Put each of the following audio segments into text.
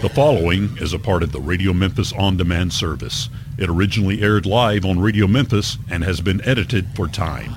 The following is a part of the Radio Memphis on-demand service. It originally aired live on Radio Memphis and has been edited for time.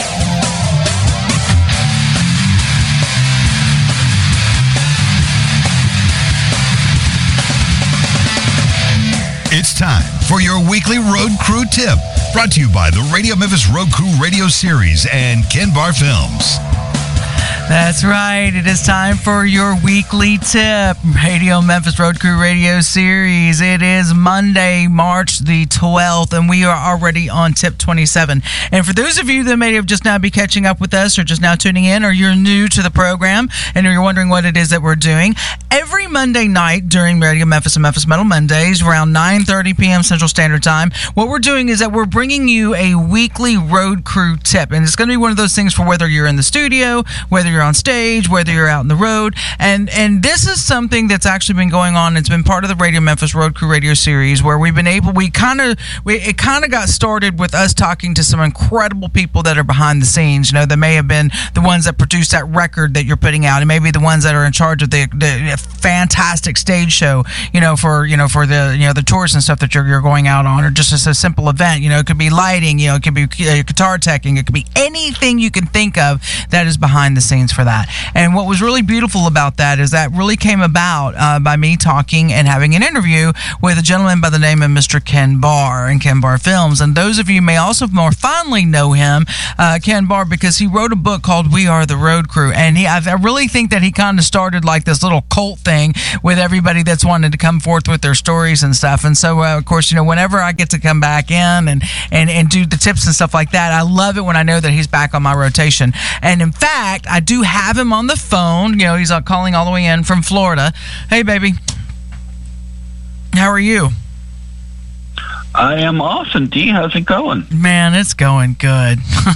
It's time for your weekly Road Crew Tip, brought to you by the Radio Memphis Road Crew Radio Series and Ken Bar Films. That's right. It is time for your weekly tip, Radio Memphis Road Crew Radio Series. It is Monday, March the 12th, and we are already on tip 27. And for those of you that may have just now be catching up with us or just now tuning in, or you're new to the program and you're wondering what it is that we're doing, every Monday night during Radio Memphis and Memphis Metal Mondays around 9:30 p.m. Central Standard Time, what we're doing is that we're bringing you a weekly Road Crew tip. And it's going to be one of those things for whether you're in the studio, whether you're on stage, whether you're out in the road, and this is something that's actually been going on. It's been part of the Radio Memphis Road Crew Radio Series, where we've been able, it kind of got started with us talking to some incredible people that are behind the scenes. You know, that may have been the ones that produced that record that you're putting out, and maybe the ones that are in charge of the fantastic stage show. For the tours and stuff that you're going out on, or just as a simple event. It could be lighting. It could be guitar teching. It could be anything you can think of that is behind the scenes for that. And what was really beautiful about that is that really came about by me talking and having an interview with a gentleman by the name of Mr. Ken Bar and Ken Bar Films. And those of you may also more fondly know him, Ken Bar, because he wrote a book called We Are the Road Crew. And I really think that he kind of started like this little cult thing with everybody that's wanted to come forth with their stories and stuff. And so, of course, whenever I get to come back in and do the tips and stuff like that, I love it when I know that he's back on my rotation. And in fact, I do have him on the phone. He's calling all the way in from Florida. Hey, baby. How are you? I am awesome, D. How's it going? Man, it's going good.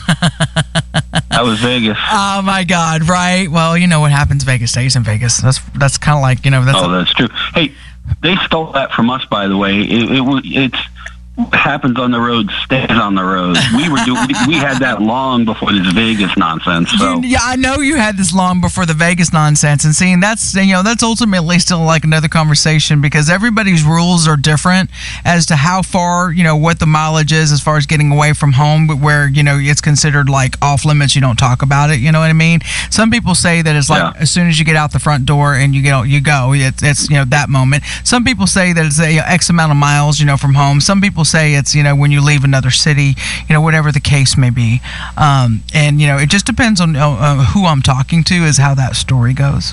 How was Vegas? Oh, my God, right? Well, what happens Vegas stays in Vegas. That's kind of like, that's true. Hey, they stole that from us, by the way. It's what happens on the road stays on the road. We had that long before this Vegas nonsense. So yeah, I know you had this long before the Vegas nonsense, and seeing that's ultimately still like another conversation, because everybody's rules are different as to how far what the mileage is as far as getting away from home, but where it's considered like off limits. You don't talk about it. You know what I mean? Some people say that it's like as soon as you get out the front door and you go. It's that moment. Some people say that it's X amount of miles from home. Some people say it's when you leave another city, whatever the case may be, and it just depends on who I'm talking to is how that story goes.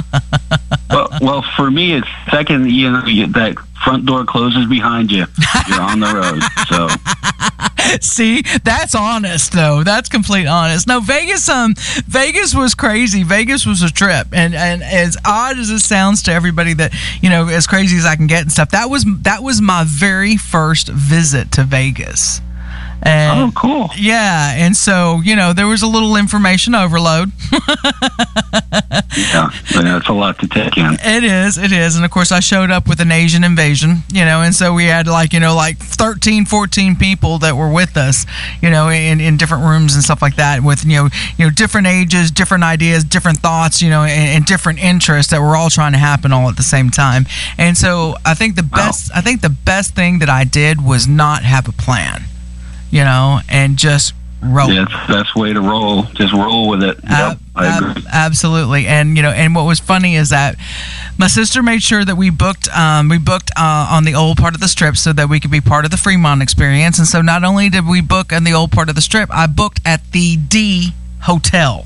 well, for me, it's second. That front door closes behind you, you're on the road. So. See, that's honest, though. That's complete honest. No, Vegas was crazy. Vegas was a trip, and as odd as it sounds to everybody that as crazy as I can get and stuff, that was my very first visit to Vegas. And, cool. Yeah, and so, there was a little information overload. Yeah, that's a lot to take in. It is. And, of course, I showed up with an Asian invasion, and so we had, like 13, 14 people that were with us, in different rooms and stuff like that with, different ages, different ideas, different thoughts, and different interests that were all trying to happen all at the same time. And so I think the best thing that I did was not have a plan. And just roll. Yeah, it's the best way to roll. Just roll with it. Yep, I agree. Absolutely. And, and what was funny is that my sister made sure that we booked on the old part of the Strip so that we could be part of the Fremont experience. And so not only did we book on the old part of the Strip, I booked at the D Hotel.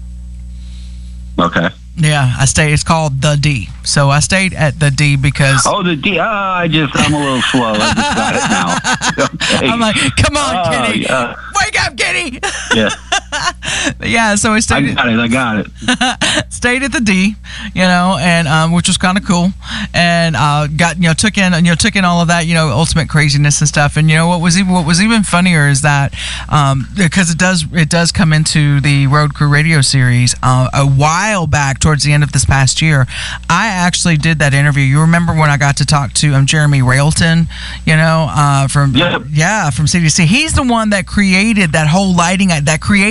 Okay. Yeah, it's called The D. So I stayed at The D because... Oh, The D. I'm a little slow. I just got it now. Okay. I'm like, come on, Kenny. Yeah. Wake up, Kenny. Yeah. Yeah, so I stayed... I got it. Stayed at The D, and which was kind of cool. And took in all of that, ultimate craziness and stuff. And what was even funnier is that because it does come into the Road Crew Radio Series a while back, towards the end of this past year, I actually did that interview. You remember when I got to talk to Jeremy Railton, from CDC. He's the one that created that whole lighting, that created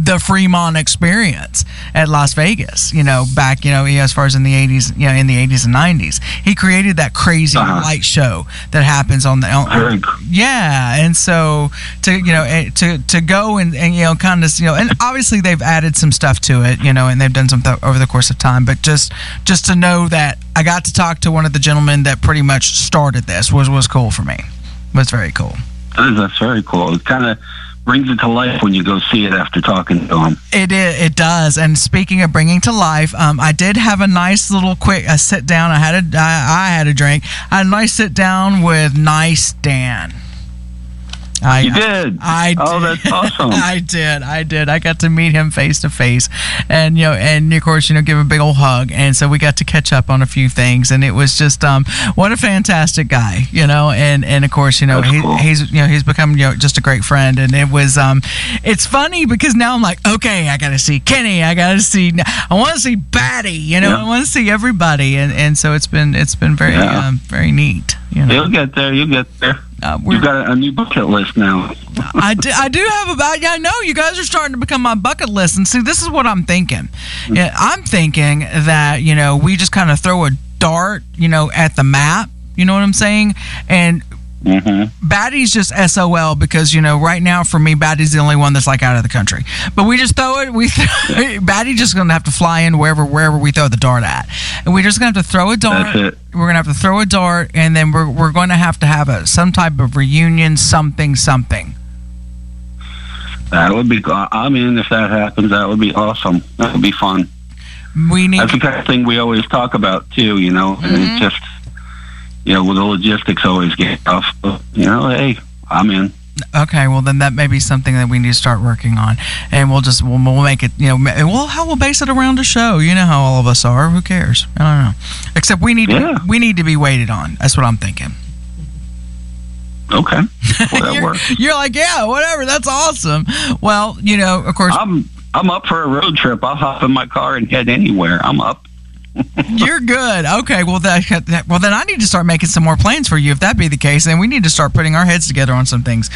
the Fremont Experience at Las Vegas, back, as far as in the 80s, in the 80s and 90s. He created that crazy light show that happens on the, and so to go and kind of, and obviously they've added some stuff to it, and they've done some over the course of time, but just to know that I got to talk to one of the gentlemen that pretty much started this was cool for me. It was very cool. That's very cool. It kind of brings it to life when you go see it after talking to him. It does. And speaking of bringing to life, I did have a nice little quick sit down. I had a drink. I had a nice sit down with Nice Dan. You did. I did. Oh, that's awesome. I did. I got to meet him face to face, and and of course, give him a big old hug, and so we got to catch up on a few things, and it was just what a fantastic guy, and of course, cool. he's become just a great friend, and it was it's funny because now I'm like, okay, I got to see Kenny, I want to see Batty, I want to see everybody, and so it's been very very neat. You'll get there. You've got a new bucket list now. I do have I know you guys are starting to become my bucket list. And see, this is what I'm thinking. Yeah, I'm thinking that, we just kind of throw a dart, at the map. You know what I'm saying? And Batty's just SOL because, right now for me, Batty's the only one that's like out of the country. But we just throw it. Batty's just going to have to fly in wherever we throw the dart at. And we're just going to have to throw a dart. That's it. We're going to have to throw a dart, and then we're going to have some type of reunion, something. That would be, if that happens, that would be awesome. That would be fun. That's the kind of thing we always talk about, too, and it just, with the logistics always get tough. But, hey, I'm in. Okay, well then that may be something that we need to start working on, and we'll make it. We'll base it around a show. You know how all of us are. Who cares? I don't know. Except we need to be waited on. That's what I'm thinking. Okay, well, that works. You're like, yeah, whatever. That's awesome. Well, of course, I'm up for a road trip. I'll hop in my car and head anywhere. I'm up. You're good. Okay, well then I need to start making some more plans for you. If that be the case, then we need to start putting our heads together on some things.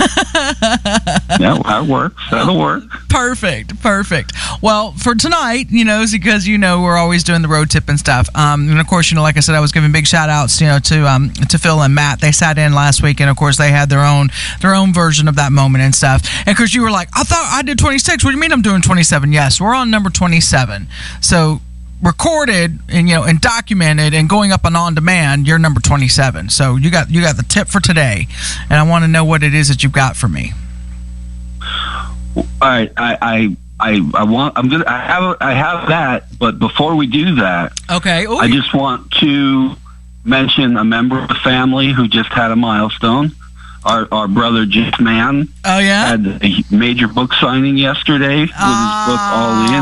Yeah, that works. That'll work. Perfect. Well, for tonight, because we're always doing the road tip and stuff. And of course, like I said, I was giving big shout outs, to Phil and Matt. They sat in last week, and of course, they had their own version of that moment and stuff. And of course, you were like, I thought I did 26. What do you mean I'm doing 27? Yes, we're on number 27. So, recorded and and documented and going up on demand, you're number 27. So you got the tip for today, and I want to know what it is that you've got for me. All right, I have that, but before we do that, okay. Ooh. I just want to mention a member of the family who just had a milestone. Our brother Jeff Mann had a major book signing yesterday with his book All In.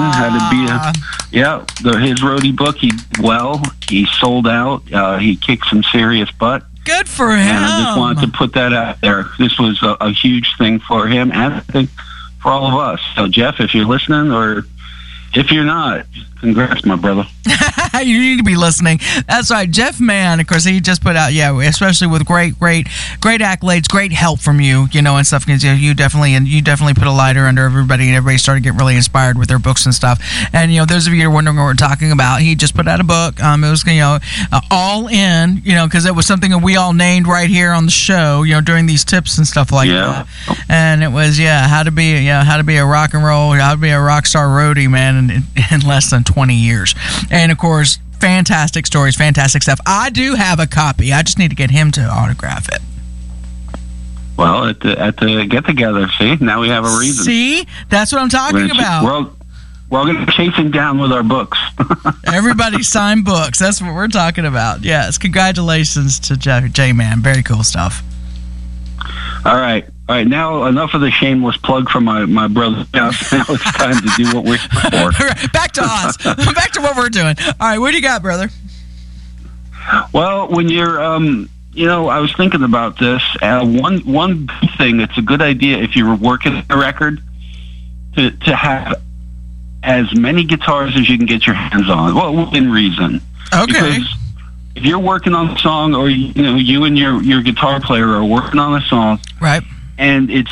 His roadie book. He sold out. He kicked some serious butt. Good for him. And I just wanted to put that out there. This was a huge thing for him, and I think for all of us. So Jeff, if you're listening, or if you're not, congrats, my brother. You need to be listening. That's right. Jeff Mann, of course, he just put out, especially with great accolades, great help from you, and stuff. Because you definitely put a lighter under everybody, and everybody started getting really inspired with their books and stuff. And those of you who are wondering what we're talking about, he just put out a book. It was All In, because it was something that we all named right here on the show, during these tips and stuff like that. And it was how to be a rock and roll, how to be a rock star roadie, man, in less than 20 years. And of course, fantastic stories, fantastic stuff. I do have a copy. I just need to get him to autograph it. Well, at the get together, see, now we have a reason. See, that's what I'm talking about. We're all going to chase him down with our books. Everybody sign books. That's what we're talking about. Yes, congratulations to J-Man. Very cool stuff. All right. Now enough of the shameless plug from my brother. Now it's time to do what we're here for. Back to us. Back to what we're doing. All right, what do you got, brother? Well, when you're, I was thinking about this. One thing, it's a good idea if you're working a record to have as many guitars as you can get your hands on. Well, within reason. Okay. Because if you're working on a song, or you and your guitar player are working on a song, right, and it's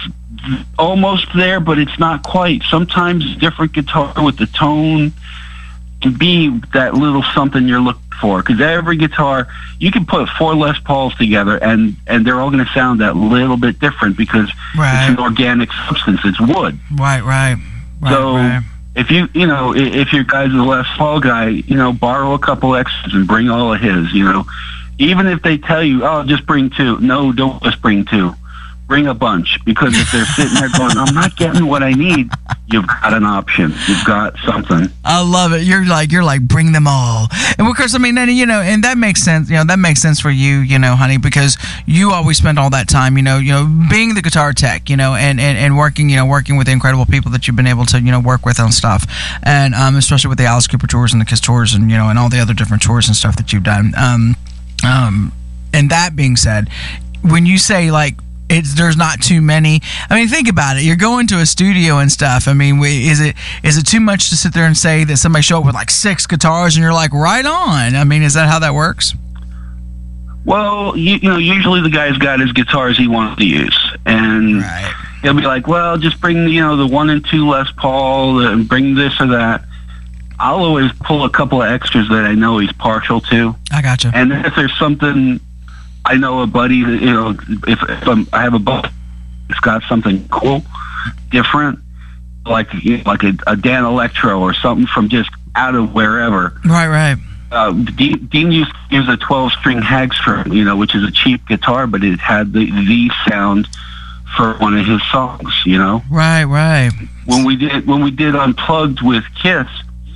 almost there, but it's not quite. Sometimes different guitar with the tone can be that little something you're looking for. Because every guitar, you can put 4 Les Pauls together, and they're all going to sound that little bit different because it's an organic substance. It's wood. Right. So if if your guy's a Les Paul guy, borrow a couple extras and bring all of his. Even if they tell you, oh, just bring 2. No, don't just bring 2. Bring a bunch, because if they're sitting there going, I'm not getting what I need, you've got an option. You've got something. I love it. You're like, bring them all. And of course, I mean, and that makes sense. That makes sense for you, honey, because you always spend all that time, being the guitar tech, and working with the incredible people that you've been able to, work with on stuff, and especially with the Alice Cooper tours and the Kiss tours, and and all the other different tours and stuff that you've done. And that being said, when you say there's not too many. I mean, think about it. You're going to a studio and stuff. I mean, is it too much to sit there and say that somebody show up with 6 guitars and you're like, right on? I mean, is that how that works? Well, usually the guy's got his guitars he wants to use, and he'll be like, well, just bring the 1 and 2 Les Paul and bring this or that. I'll always pull a couple of extras that I know he's partial to. I gotcha. And if there's something. I know a buddy that, if I have a buddy that's got something cool, different, like a Dan Electro or something from just out of wherever. Right. Dean used to use a 12-string Hagstrom, which is a cheap guitar, but it had the sound for one of his songs, Right. When we did Unplugged with Kiss,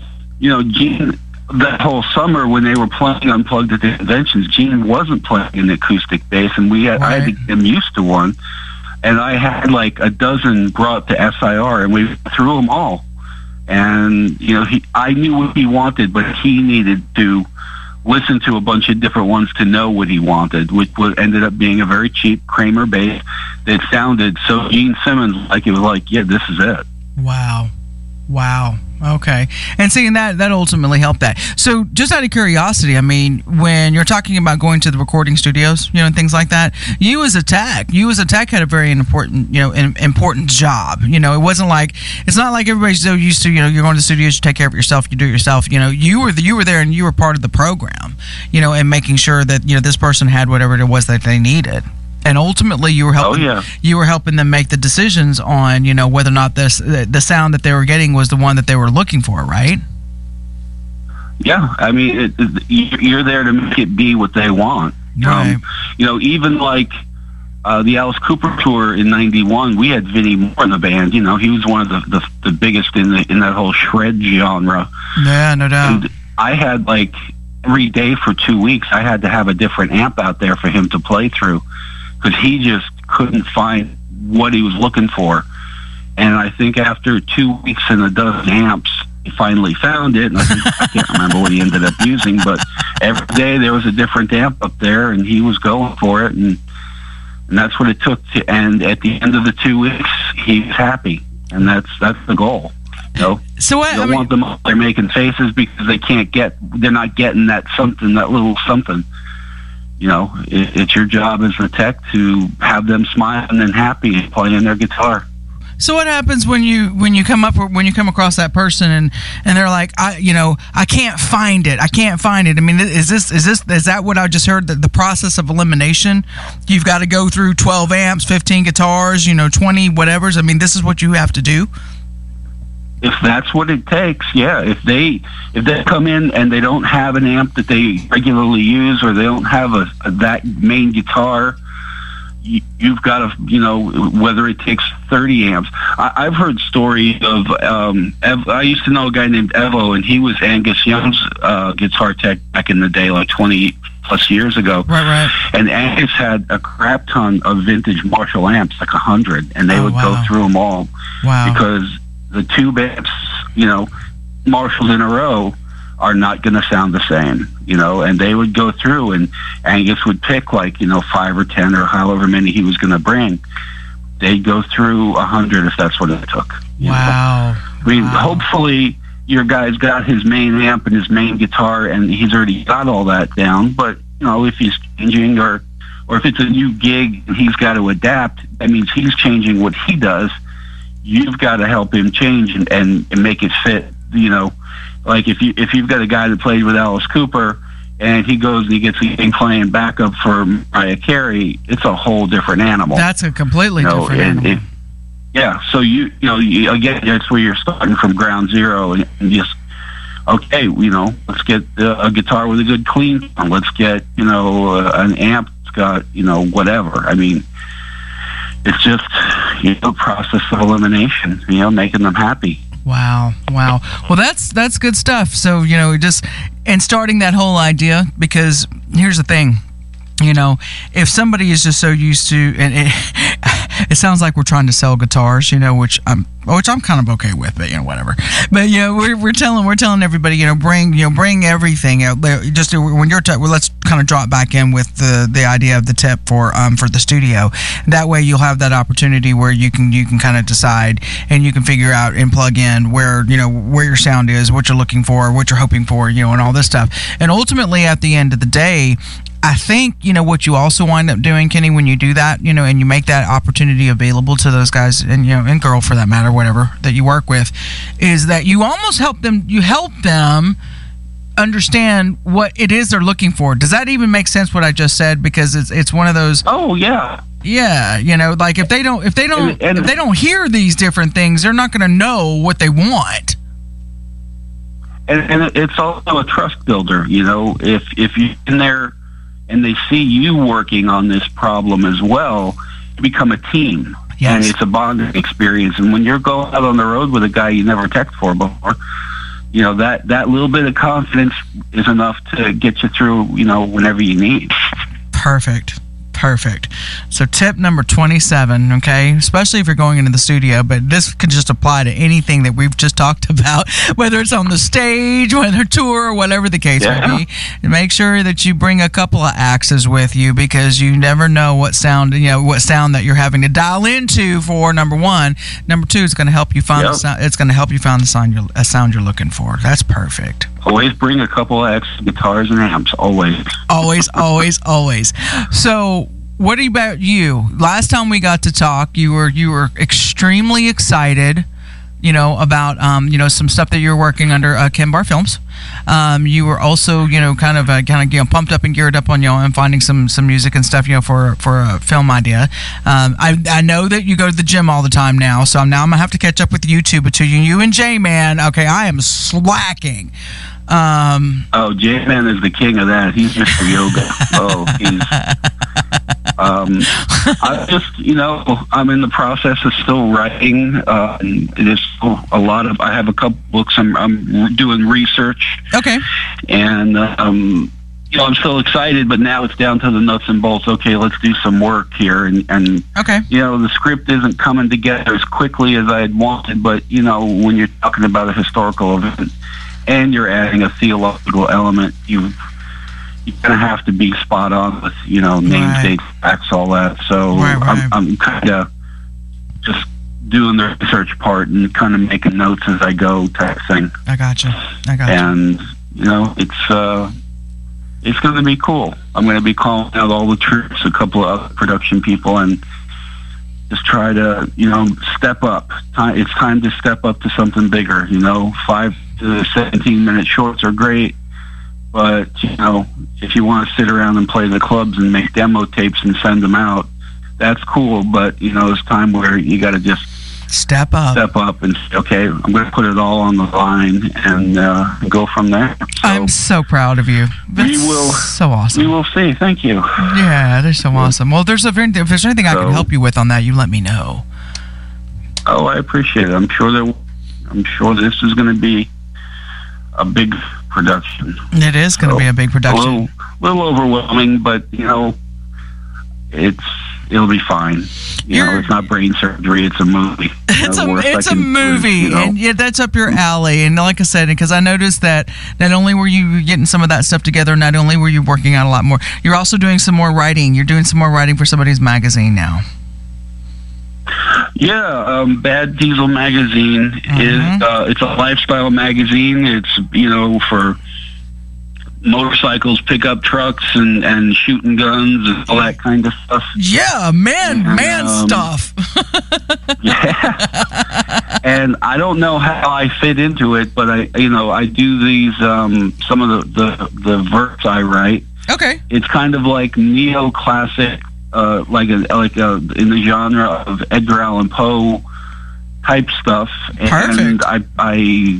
Gene. That whole summer when they were playing Unplugged at the conventions, Gene wasn't playing an acoustic bass, and I had to get him used to one. And I had a dozen brought to SIR, and we threw them all. And I knew what he wanted, but he needed to listen to a bunch of different ones to know what he wanted, which ended up being a very cheap Kramer bass that sounded so Gene Simmons it was yeah, this is it. Wow. Okay. And seeing that ultimately helped that. So just out of curiosity, I mean, when you're talking about going to the recording studios, and things like that, you as a tech had a very important, important job. It's not like everybody's so used to, you're going to the studios, you take care of it yourself, you do it yourself. You were there and you were part of the program, and making sure that, this person had whatever it was that they needed. And ultimately, you were helping. You were helping them make the decisions on, whether or not the sound that they were getting was the one that they were looking for, right? Yeah, I mean, you're there to make it be what they want. Right. Even the Alice Cooper tour in '91, we had Vinnie Moore in the band. He was one of the biggest in that whole shred genre. Yeah, no doubt. And I had every day for 2 weeks, I had to have a different amp out there for him to play through, because he just couldn't find what he was looking for. And I think after 2 weeks and a dozen amps, he finally found it. And I can't remember what he ended up using, but every day there was a different amp up there, and he was going for it. And that's what it took to. And at the end of the 2 weeks, he was happy, and that's the goal. So you don't want them up there making faces because they're not getting that something, that little something. It's your job as a tech to have them smiling and happy and playing their guitar. So what happens when you come across that person and they're like, I can't find it. I mean, is that what I just heard? That the process of elimination, you've got to go through 12 amps, 15 guitars, 20 whatevers. I mean, this is what you have to do. If that's what it takes, yeah. If they come in and they don't have an amp that they regularly use, or they don't have that main guitar, you've got to, whether it takes 30 amps. I've heard stories of, I used to know a guy named Evo, and he was Angus Young's guitar tech back in the day, 20 plus years ago. Right. And Angus had a crap ton of vintage Marshall amps, 100, and they would go through them all. Wow. Because the tube amps, Marshalls in a row are not going to sound the same, and they would go through, and Angus would pick 5 or 10 or however many he was going to bring. They'd go through 100 if that's what it took. Wow. I mean, hopefully your guy's got his main amp and his main guitar, and he's already got all that down, but, if he's changing or or if it's a new gig and he's got to adapt, that means he's changing what he does. You've got to help him change and make it fit. You know, like if you've got a guy that played with Alice Cooper and he goes and he gets a game playing backup for Mariah Carey, it's a whole different animal. That's a completely different animal. Yeah, so you know, again, that's where you're starting from ground zero and just, okay, you know, let's get a guitar with a good clean tone. Let's get, you know, an amp that's got, you know, whatever. I mean, it's just, you know, process of elimination, you know, making them happy. Wow. Well, that's good stuff. So, you know, and starting that whole idea, because here's the thing. You know, if somebody is just so used to, and it sounds like we're trying to sell guitars, you know, which I'm kind of okay with, but you know, whatever. But you know, we're telling everybody, you know, bring everything. Just when you're let's kind of drop back in with the idea of the tip for the studio. That way, you'll have that opportunity where you can kind of decide and you can figure out and plug in where your sound is, what you're looking for, what you're hoping for, you know, and all this stuff. And ultimately, at the end of the day, I think, you know, what you also wind up doing, Kenny, when you do that, you know, and you make that opportunity available to those guys and, you know, and girl for that matter, whatever that you work with, is that you almost help them understand what it is they're looking for. Does that even make sense what I just said? Because it's one of those. Oh, yeah. Yeah, you know, like if they don't hear these different things, they're not going to know what they want. And it's also a trust builder, you know, if you're in there and they see you working on this problem as well, you become a team. Yes. And it's a bonding experience. And when you're going out on the road with a guy you never texted for before, you know, that little bit of confidence is enough to get you through, you know, whenever you need. Perfect. So tip number 27, okay, especially if you're going into the studio, but this could just apply to anything that we've just talked about, whether it's on the stage, whether tour, or whatever the case may be. And make sure that you bring a couple of axes with you, because you never know what sound that you're having to dial into for, number one. Number two, it's going to help you find the sound. It's going to help you find the sound you're looking for. That's perfect. Always bring a couple of extra guitars and amps. Always. So, what about you? Last time we got to talk, you were extremely excited, you know, about you know, some stuff that you're working under Ken Bar Films. You were also, you know, kind of pumped up and geared up on, you know, and finding some music and stuff, you know, for a film idea. I know that you go to the gym all the time now, so I'm gonna have to catch up with you two, between you and J-Man. Okay, I am slacking. J-Man is the king of that. He's Mr. Yoga. I just, you know, I'm in the process of still writing. There's still a lot of, I have a couple books I'm doing research. Okay. And, you know, I'm still excited, but now it's down to the nuts and bolts. Okay, let's do some work here. And okay. You know, the script isn't coming together as quickly as I had wanted, but, you know, when you're talking about a historical event and you're adding a theological element, you're going to have to be spot on with, you know, names, dates, facts, all that. So right. I'm kind of just doing the research part and kind of making notes as I go type thing. I gotcha. And, you know, it's going to be cool. I'm going to be calling out all the troops, a couple of other production people, and just try to, you know, step up. It's time to step up to something bigger, you know. 5 to 17-minute shorts are great, but, you know, if you want to sit around and play the clubs and make demo tapes and send them out, that's cool, but, you know, it's time where you got to just step up and say, okay, I'm going to put it all on the line and go from there. So, I'm so proud of you. That's so awesome. We will see. Thank you. Yeah, they're so awesome. Well, if there's anything I can help you with on that, you let me know. Oh, I appreciate it. I'm sure this is going to be a big production. It is going to be a big production. A little overwhelming, but, you know, it'll be fine. You know, it's not brain surgery. It's a movie. It's a movie, you know? And yeah, that's up your alley. And like I said, because I noticed that not only were you getting some of that stuff together, not only were you working out a lot more, you're also doing some more writing. You're doing some more writing for somebody's magazine now. Yeah, Bad Diesel Magazine is it's a lifestyle magazine. It's, you know, for motorcycles, pickup trucks, and shooting guns and all that kind of stuff. Yeah, man stuff. Yeah. And I don't know how I fit into it, but I do these, some of the verse I write. Okay. It's kind of like neoclassic, in the genre of Edgar Allan Poe type stuff. Perfect. And I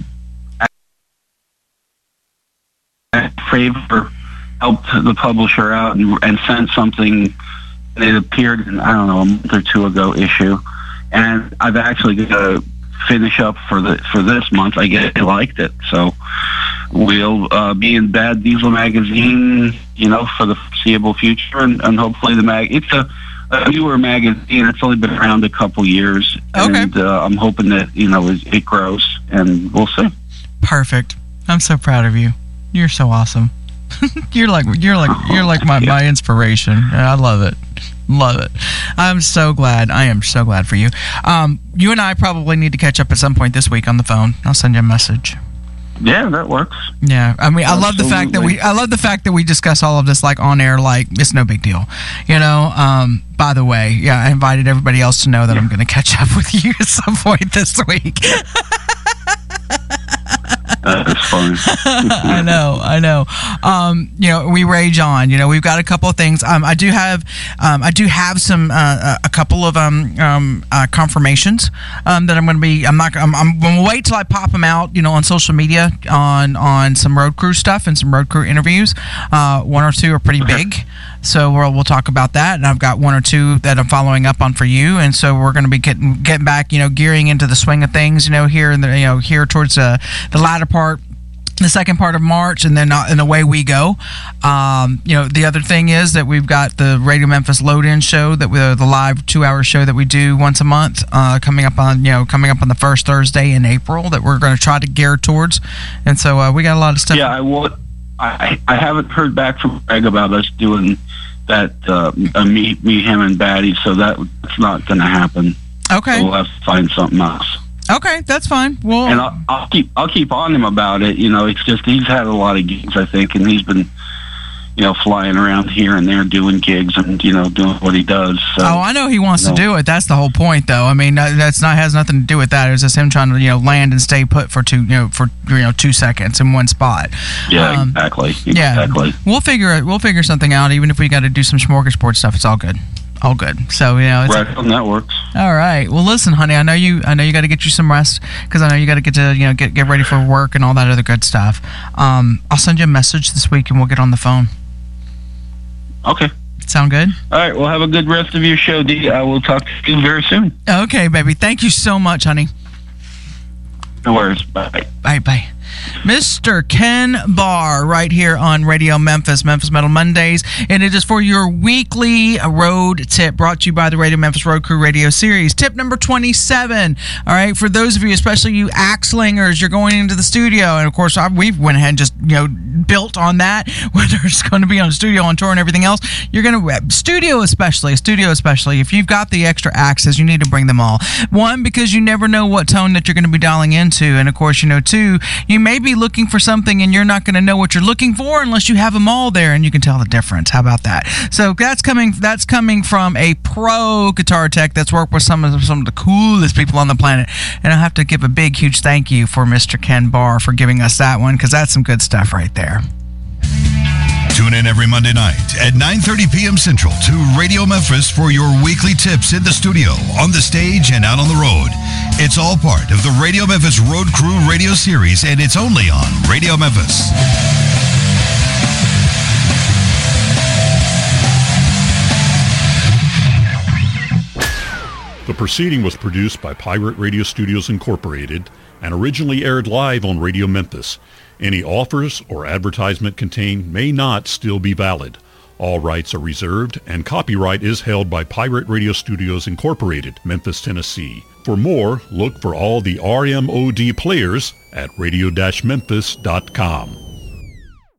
favor helped the publisher out and sent something. It appeared in, I don't know, a month or two ago issue, and I've actually got to finish up for this month. I guess they liked it, so we'll be in Bad Diesel magazine, for the foreseeable future, and hopefully it's a newer magazine. It's only been around a couple years, okay. And I'm hoping that it grows, and we'll see. Perfect. I'm so proud of you. You're so awesome. You're like my inspiration. I love it. Love it. I'm so glad. I am so glad for you. You and I probably need to catch up at some point this week on the phone. I'll send you a message. Yeah, that works. Yeah, I mean, I love the fact that we discuss all of this like on air, like it's no big deal. By the way, yeah, I invited everybody else to know that I'm going to catch up with you at some point this week. That's fun. I know. We rage on. We've got a couple of things. I do have some a couple of confirmations that I'm going to be. I'm going to wait till I pop them out. On social media on some road crew stuff and some road crew interviews. One or two are pretty big. So we'll talk about that, and I've got one or two that I'm following up on for you, and so we're going to be getting back, gearing into the swing of things, here in the here towards the latter part, the second part of March, and then away we go. The other thing is that we've got the Radio Memphis Load-In show, the live 2-hour show that we do once a month, coming up on the first Thursday in April that we're going to try to gear towards, and so we got a lot of stuff. Yeah, I haven't heard back from Greg about us doing that me, him, and Batty, so that's not going to happen. Okay, so we'll have to find something else. Okay, that's fine. Well, and I'll keep on him about it. It's just he's had a lot of gigs, I think, and he's been flying around here and there doing gigs and doing what he does. So, I know he wants to do it. That's the whole point, though. I mean, has nothing to do with that. It was just him trying to land and stay put for 2 seconds in one spot. Yeah, exactly. Yeah, we'll figure something out. Even if we got to do some smorgasbord stuff, it's all good. All good. So it's right, that works. All right. Well, listen, honey. I know you got to get you some rest because I know you got to get to get ready for work and all that other good stuff. I'll send you a message this week and we'll get on the phone. Okay. Sound good? All right. Well, have a good rest of your show, D. I will talk to you very soon. Okay, baby. Thank you so much, honey. No worries. Bye. Bye. Mr. Ken Barr right here on Radio Memphis Metal Mondays, and it is for your weekly road tip brought to you by the Radio Memphis Road Crew Radio Series. Tip number 27. All right, for those of you, especially you axe slingers, you're going into the studio, and of course we went ahead and just built on that, whether it's going to be on studio, on tour, and everything else. You're going to studio especially. If you've got the extra axes, you need to bring them all. One, because you never know what tone that you're going to be dialing into, and of course, two, you may be looking for something and you're not going to know what you're looking for unless you have them all there and you can tell the difference. How about that? So that's coming from a pro guitar tech that's worked with some of the coolest people on the planet, and I have to give a big huge thank you for Mr. Ken Barr for giving us that one, because that's some good stuff right there. Tune in every Monday night at 9:30 p.m. Central to Radio Memphis for your weekly tips in the studio, on the stage, and out on the road. It's all part of the Radio Memphis Road Crew Radio Series, and it's only on Radio Memphis. The proceeding was produced by Pirate Radio Studios Incorporated and originally aired live on Radio Memphis. Any offers or advertisement contained may not still be valid. All rights are reserved, and copyright is held by Pirate Radio Studios Incorporated, Memphis, Tennessee. For more, look for all the RMOD players at radio-memphis.com.